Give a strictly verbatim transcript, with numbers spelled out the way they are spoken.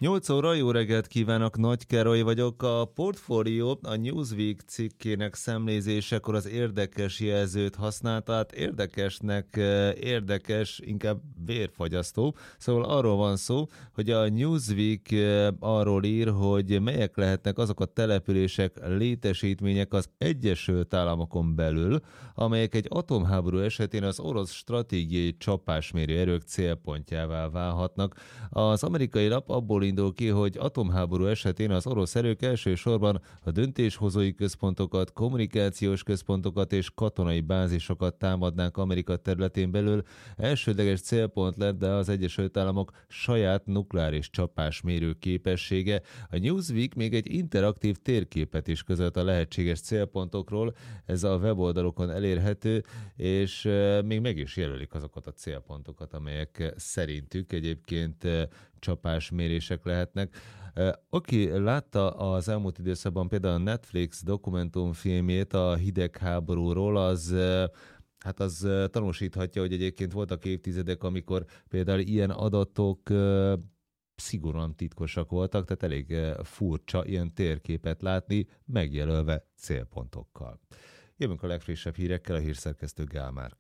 nyolc óra, jó reggelt kívánok, Nagy Károly vagyok. A Portfolio a Newsweek cikkének szemlézésekor az érdekes jelzőt használta, hát érdekesnek érdekes, inkább vérfagyasztó. Szóval arról van szó, hogy a Newsweek arról ír, hogy melyek lehetnek azok a települések, létesítmények az Egyesült Államokon belül, amelyek egy atomháború esetén az orosz stratégiai csapásmérő erők célpontjává válhatnak. Az amerikai lap abból indul ki, hogy atomháború esetén az orosz erők elsősorban a döntéshozói központokat, kommunikációs központokat és katonai bázisokat támadnák Amerika területén belül. Elsődleges célpont lett, de az Egyesült Államok saját nukleáris csapásmérő képessége. A Newsweek még egy interaktív térképet is közölt a lehetséges célpontokról, ez a weboldalokon elérhető, és még meg is jelölik azokat a célpontokat, amelyek szerintük egyébként csapásmérések lehetnek. Aki látta az elmúlt időszakban például a Netflix dokumentumfilmjét a hidegháborúról, az hát az tanúsíthatja, hogy egyébként voltak évtizedek, amikor például ilyen adatok szigorúan titkosak voltak, tehát elég furcsa ilyen térképet látni, megjelölve célpontokkal. Jövünk a legfrissebb hírekkel, a hírszerkesztő Gál Márk.